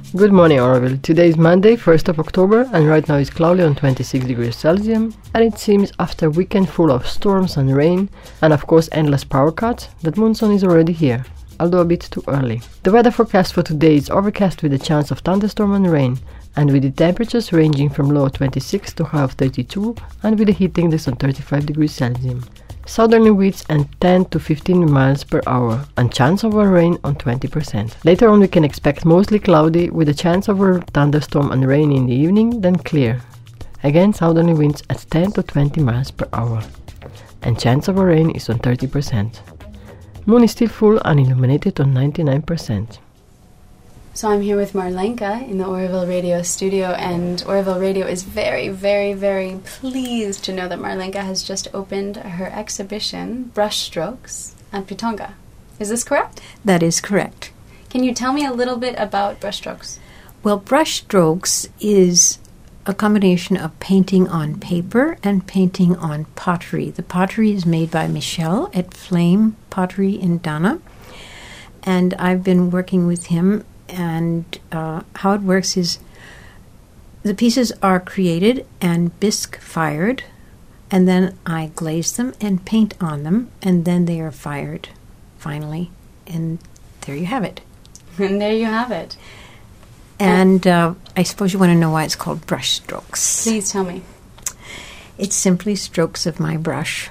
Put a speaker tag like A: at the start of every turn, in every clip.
A: Good morning, Oroville. Today is Monday, 1st of October, and right now it's cloudy on 26 degrees Celsius, and it seems after a weekend full of storms and rain, and of course endless power cuts, that monsoon is already here, although a bit too early. The weather forecast for today is overcast with a chance of thunderstorm and rain, and with the temperatures ranging from low 26 to high of 32, and with the heat index on 35 degrees Celsius. Southerly winds and 10 to 15 miles per hour, and chance of a rain on 20%. Later on we can expect mostly cloudy with a chance of a thunderstorm and rain in the evening, then clear. Again southerly winds at 10 to 20 miles per hour, and chance of a rain is on 30%. Moon is still full and illuminated on 99%.
B: So I'm here with Marlenka in the Oroville Radio studio, and Oroville Radio is very, very, very pleased to know that Marlenka has just opened her exhibition, Brushstrokes, at Pietonga. Is this correct?
C: That is correct.
B: Can you tell me a little bit about Brushstrokes?
C: Well, Brushstrokes is a combination of painting on paper and painting on pottery. The pottery is made by Michel at Flame Pottery in Dana, and I've been working with him. And how it works is the pieces are created and bisque fired, and then I glaze them and paint on them, and then they are fired finally, and there you have it.
B: And there you have it.
C: And I suppose you want to know why it's called Brushstrokes.
B: Please tell me.
C: It's simply strokes of my brush.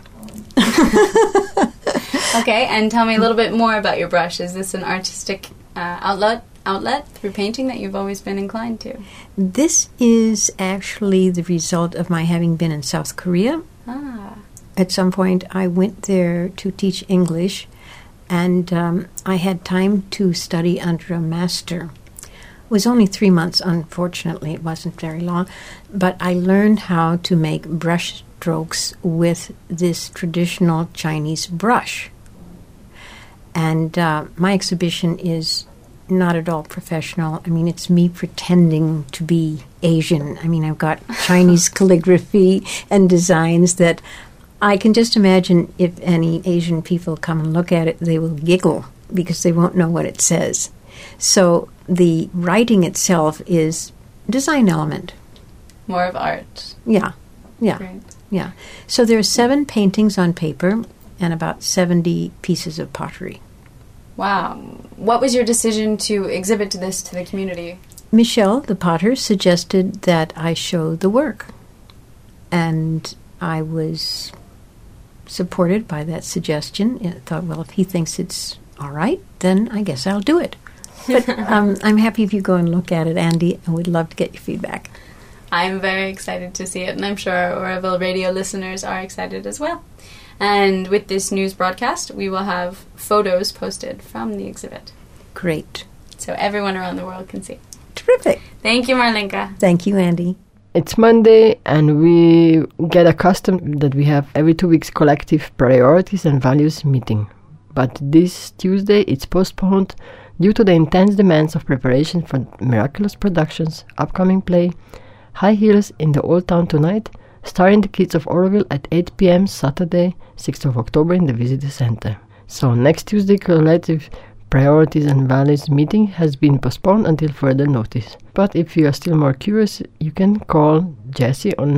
B: Okay, and tell me a little bit more about your brush. Is this an artistic outlet through painting that you've always been inclined to?
C: This is actually the result of my having been in South Korea. At some point I went there to teach English, and I had time to study under a master. It was only 3 months, unfortunately. It wasn't very long. But I learned how to make brush strokes with this traditional Chinese brush. And my exhibition is not at all professional. I mean, it's me pretending to be Asian. I mean, I've got Chinese calligraphy and designs that I can just imagine if any Asian people come and look at it, they will giggle because they won't know what it says. So the writing itself is design element.
B: More of art.
C: Yeah.
B: Great.
C: Yeah. So there are 7 paintings on paper and about 70 pieces of pottery.
B: Wow. What was your decision to exhibit this to the community?
C: Michel, the potter, suggested that I show the work. And I was supported by that suggestion. I thought, well, if he thinks it's all right, then I guess I'll do it. But I'm happy if you go and look at it, Andy, and we'd love to get your feedback.
B: I'm very excited to see it, and I'm sure our Oroville Radio listeners are excited as well. And with this news broadcast, we will have photos posted from the exhibit.
C: Great.
B: So everyone around the world can see.
C: Terrific.
B: Thank you, Marlenka.
C: Thank you, Andy.
A: It's Monday, and we get accustomed that we have every 2 weeks collective priorities and values meeting. But this Tuesday it's postponed due to the intense demands of preparation for Miraculous Productions' upcoming play, High Heels in the Old Town Tonight, starring the Kids of Oroville at 8 p.m. Saturday, 6th of October in the Visitor Center. So next Tuesday collective priorities and values meeting has been postponed until further notice. But if you are still more curious, you can call Jessie on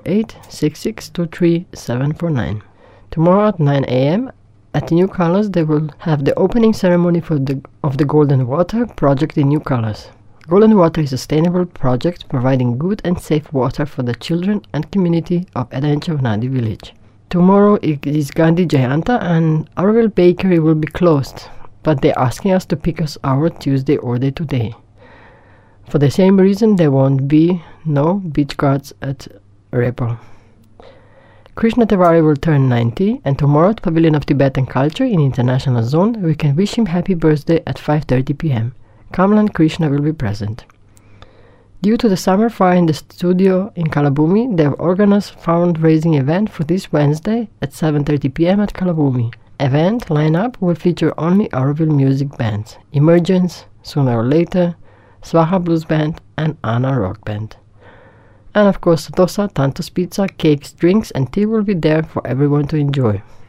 A: 948-6623-749. Tomorrow at 9 a.m. at the New Colors, they will have the opening ceremony of the Golden Water project in New Colors. Golden Water is a sustainable project providing good and safe water for the children and community of Edanchavnadi village. Tomorrow it is Gandhi Jayanta and Oroville Bakery will be closed, but they're asking us to pick us our Tuesday order today. For the same reason, there won't be no beach cards at Repo. Krishna Tiwari will turn 90, and tomorrow at Pavilion of Tibetan Culture in International Zone, we can wish him happy birthday at 5:30 p.m. Kamala and Krishna will be present. Due to the summer fire in the studio in Kalabumi, they have organized a fundraising event for this Wednesday at 7:30 p.m. at Kalabumi. Event lineup will feature only Oroville music bands, Emergence, Sooner or Later, Swaha Blues Band, and Anna Rock Band. And of course, dosa, tantos pizza, cakes, drinks, and tea will be there for everyone to enjoy.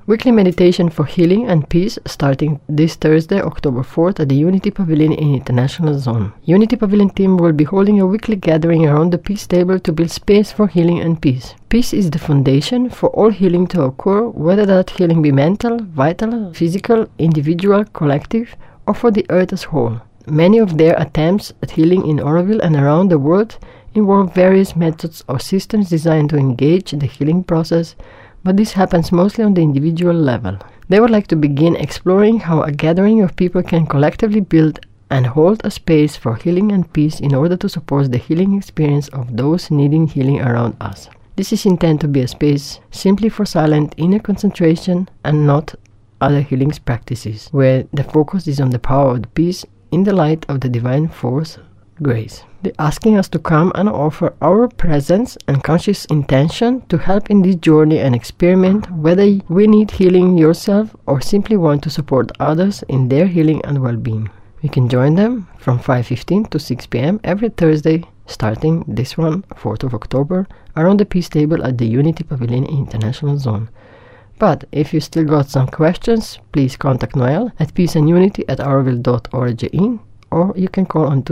A: Weekly meditation for healing and peace starting this Thursday, October 4th at the Unity Pavilion in International Zone. Unity Pavilion team will be holding a weekly gathering around the peace table to build space for healing and peace. Peace is the foundation for all healing to occur, whether that healing be mental, vital, physical, individual, collective, or for the earth as whole. Many of their attempts at healing in Oroville and around the world involve various methods or systems designed to engage the healing process, but this happens mostly on the individual level. They would like to begin exploring how a gathering of people can collectively build and hold a space for healing and peace in order to support the healing experience of those needing healing around us. This is intended to be a space simply for silent inner concentration and not other healing practices, where the focus is on the power of the peace in the light of the divine force, grace. They're asking us to come and offer our presence and conscious intention to help in this journey and experiment whether we need healing yourself or simply want to support others in their healing and well-being. You can join them from 5:15 to 6 p.m. every Thursday, starting this one, 4th of October, around the peace table at the Unity Pavilion International Zone. But if you still got some questions, please contact Noel at peaceandunity@oroville.org, or you can call on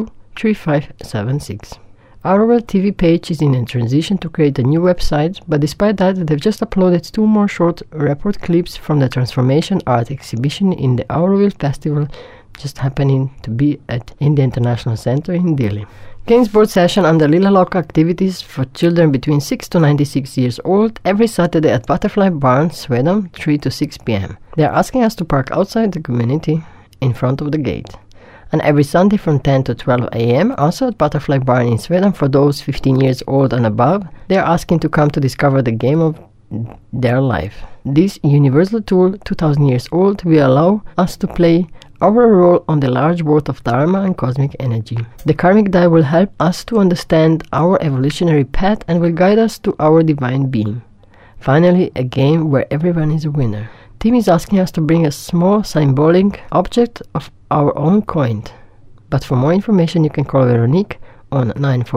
A: 262-3576. Oroville TV page is in a transition to create a new website, but despite that, they've just uploaded 2 more short report clips from the Transformation Art exhibition in the Oroville Festival, just happening to be in the International Center in Delhi. Games board session under Lila Loka activities for children between 6 to 96 years old every Saturday at Butterfly Barn, Sweden, 3 to 6 p.m. They are asking us to park outside the community in front of the gate. And every Sunday from 10 to 12 a.m. also at Butterfly Barn in Sweden for those 15 years old and above, they are asking to come to discover the game of their life. This universal tool, 2000 years old, will allow us to play our role on the large board of Dharma and cosmic energy. The karmic die will help us to understand our evolutionary path and will guide us to our divine being. Finally, a game where everyone is a winner. Team is asking us to bring a small symbolic object of our own coin. But for more information, you can call Veronique on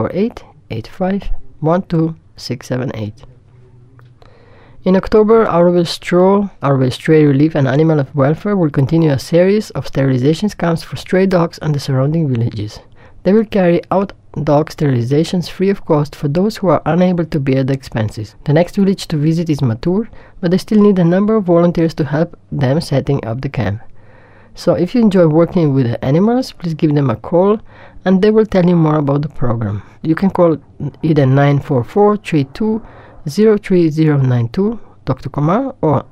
A: 948-8512-678. In October, Oroville Stray Relief and Animal Welfare will continue a series of sterilization camps for stray dogs and the surrounding villages. They will carry out dog sterilizations free of cost for those who are unable to bear the expenses. The next village to visit is Matur, but they still need a number of volunteers to help them setting up the camp. So if you enjoy working with the animals, please give them a call and they will tell you more about the program. You can call either 944-32-03092, Dr. Kumar, or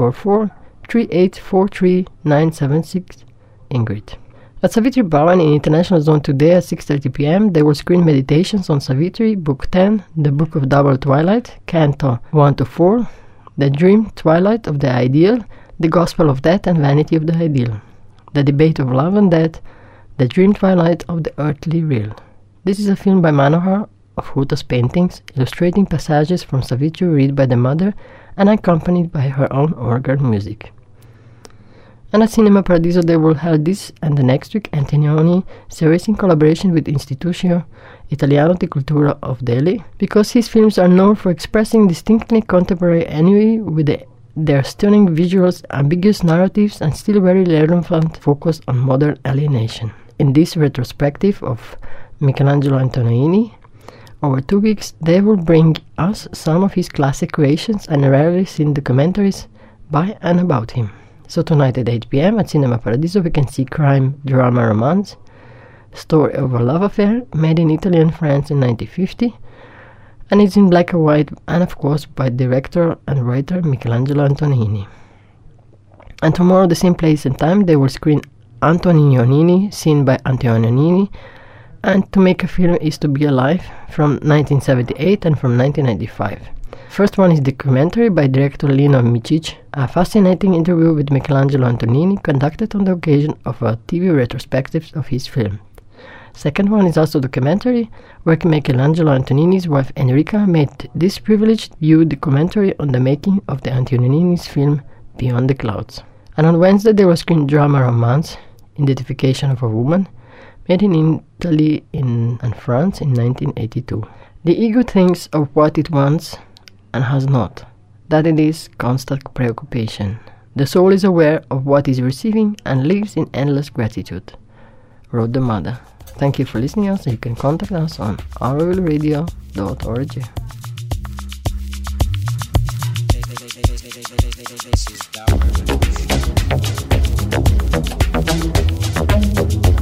A: 944-3843-976, Ingrid. At Savitri Bhavan in International Zone today at 6:30 p.m. they will screen meditations on Savitri, Book 10, the Book of Double Twilight, Canto 1-4, the Dream Twilight of the Ideal, the Gospel of Death and Vanity of the Ideal, the Debate of Love and Death, the Dream Twilight of the Earthly Real. This is a film by Manohar of Huta's paintings, illustrating passages from Savitri read by the mother and accompanied by her own organ music. And at Cinema Paradiso they will hold this and the next week Antonioni series in collaboration with Istituto Italiano di Cultura of Delhi, because his films are known for expressing distinctly contemporary ennui with their stunning visuals, ambiguous narratives and still very relevant focus on modern alienation. In this retrospective of Michelangelo Antonioni, over 2 weeks they will bring us some of his classic creations and rarely seen documentaries by and about him. So tonight at 8 p.m. at Cinema Paradiso we can see crime, drama, romance, story of a love affair made in Italy and France in 1950, and it's in black and white, and of course by director and writer Michelangelo Antonioni. And tomorrow, the same place and time, they will screen Antonioni, seen by Antonioni, and To Make a Film is to Be Alive from 1978 and from 1995. First one is documentary by director Lino Micic, a fascinating interview with Michelangelo Antonioni conducted on the occasion of a TV retrospective of his film. Second one is also documentary, where Michelangelo Antonioni's wife Enrica made this privileged view documentary on the making of the Antonioni's film Beyond the Clouds. And on Wednesday there was screen drama romance, Identification of a Woman, made in Italy and France in 1982. The ego thinks of what it wants and has not. that it is constant preoccupation. The soul is aware of what is receiving and lives in endless gratitude, wrote the mother. Thank you for listening to us. You can contact us on ourwellradio.org. This is